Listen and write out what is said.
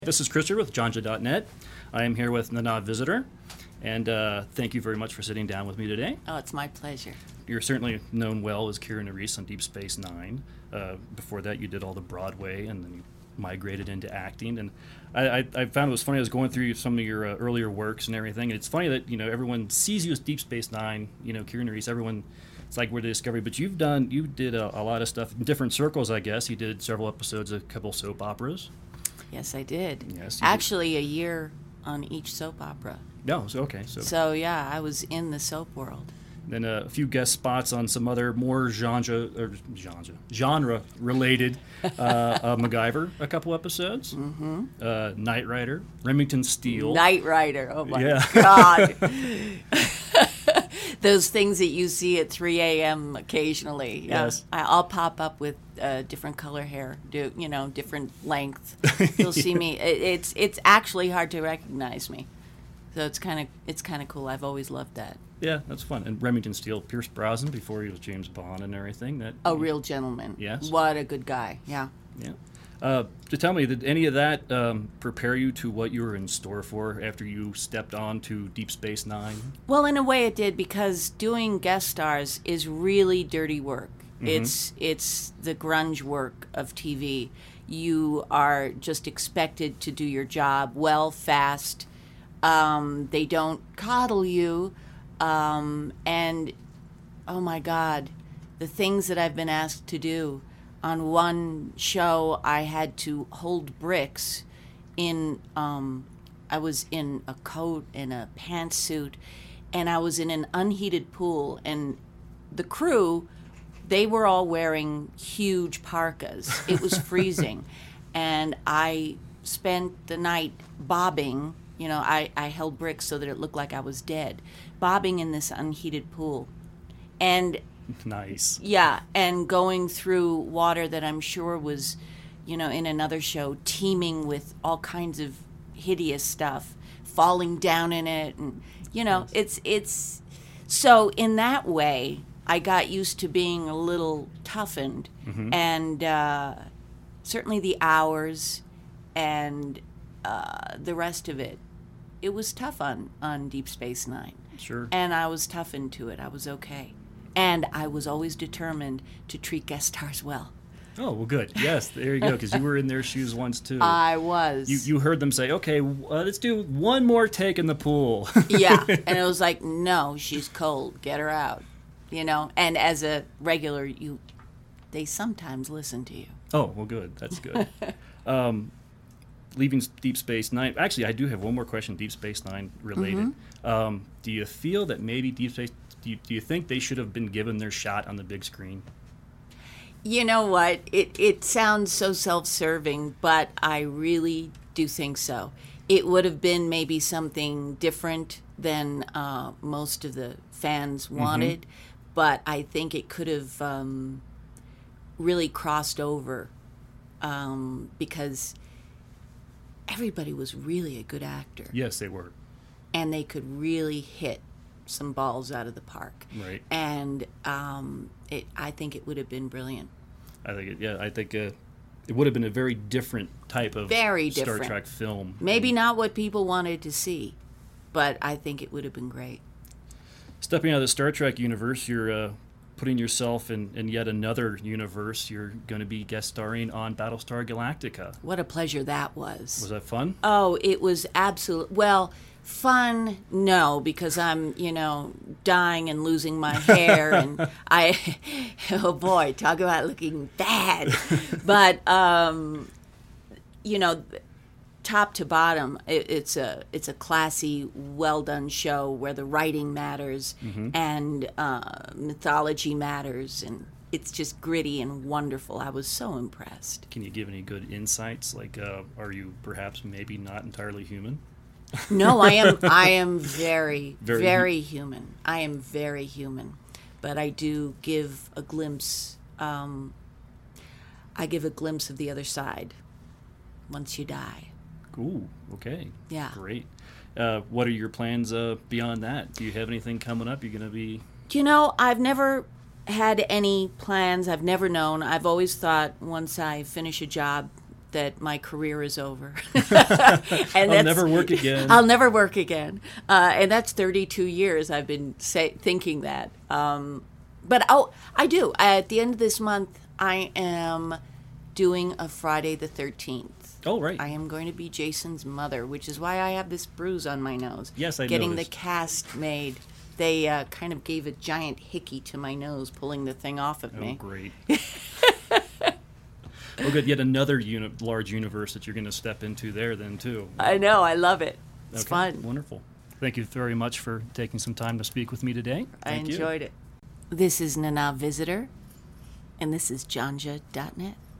This is Christopher with JonJa.net. I am here with Nana Visitor, and thank you very much for sitting down with me today. Oh, it's my pleasure. You're certainly known well as Kira Nerys on Deep Space Nine. Before that, you did all the Broadway, and then you migrated into acting. And I found it was funny. I was going through some of your earlier works and everything, and it's funny that everyone sees you as Deep Space Nine. Kira Nerys. Everyone, it's like we're the Discovery, but you did a lot of stuff in different circles. I guess you did several episodes of a couple soap operas. Yes, I did. Yes, actually, a year on each soap opera. No, okay. So yeah, I was in the soap world. Then a few guest spots on some other more genre-related MacGyver, a couple episodes. Mm-hmm. Knight Rider, Remington Steele. Knight Rider, oh my God. Those things that you see at 3 a.m. occasionally. Yes. I'll pop up with different color hair, different length. You'll see me. It's actually hard to recognize me. So it's kind of cool. I've always loved that. Yeah, that's fun. And Remington Steele, Pierce Brosnan before he was James Bond and everything. A real gentleman. Yes. What a good guy. Yeah. Yeah. To tell me, did any of that prepare you to what you were in store for after you stepped on to Deep Space Nine? Well, in a way it did, because doing guest stars is really dirty work. Mm-hmm. It's the grunge work of TV. You are just expected to do your job well, fast. They don't coddle you. And, oh my God, the things that I've been asked to do. On one show, I had to hold bricks I was in a coat and a pantsuit, and I was in an unheated pool, and the crew, they were all wearing huge parkas. It was freezing, and I spent the night bobbing. I held bricks so that it looked like I was dead, bobbing in this unheated pool. And nice. Yeah, and going through water that I'm sure was, in another show, teeming with all kinds of hideous stuff, falling down in it. And, it's so in that way, I got used to being a little toughened. Mm-hmm. And certainly the hours and the rest of it. It was tough on Deep Space Nine. Sure. And I was toughened to it. I was okay. And I was always determined to treat guest stars well. Oh, well, good. Yes, there you go, because you were in their shoes once, too. I was. You heard them say, okay, let's do one more take in the pool. Yeah, and it was like, no, she's cold. Get her out. And as a regular, they sometimes listen to you. Oh, well, good. That's good. Leaving Deep Space Nine. Actually, I do have one more question, Deep Space Nine related. Mm-hmm. Do you feel that maybe Deep Space... Do you think they should have been given their shot on the big screen? You know what? It sounds so self-serving, but I really do think so. It would have been maybe something different than most of the fans wanted, mm-hmm. but I think it could have really crossed over because everybody was really a good actor. Yes, they were. And they could really hit some balls out of the park. Right. And I think it would have been brilliant. I think it would have been a very different type of Star Trek film. Maybe not what people wanted to see, but I think it would have been great. Stepping out of the Star Trek universe, you're putting yourself in yet another universe. You're going to be guest starring on Battlestar Galactica. What a pleasure that was. Was that fun? Oh, it was absolute. Well, fun, no, because I'm, dying and losing my hair, and oh boy, talk about looking bad. But, top to bottom, it's a classy, well done show where the writing matters, mm-hmm. and mythology matters, and it's just gritty and wonderful. I was so impressed. Can you give any good insights? Like, are you perhaps maybe not entirely human? No, I am very, very human. I am very human, but I do give a glimpse. I give a glimpse of the other side once you die. Ooh, okay. Yeah. Great. What are your plans beyond that? Do you have anything coming up? You're going to be... I've never had any plans. I've never known. I've always thought once I finish a job, that my career is over. And I'll never work again. I'll never work again. And that's 32 years I've been thinking that. But I do. At the end of this month, I am doing a Friday the 13th. Oh, right. I am going to be Jason's mother, which is why I have this bruise on my nose. Yes, I Getting noticed. the cast made. They kind of gave a giant hickey to my nose, pulling the thing off of me. Oh, great. Well, good. Yet another large universe that you're going to step into there then, too. I know. I love it. It's fun. Wonderful. Thank you very much for taking some time to speak with me today. I enjoyed it. This is Nana Visitor, and this is Janja.net.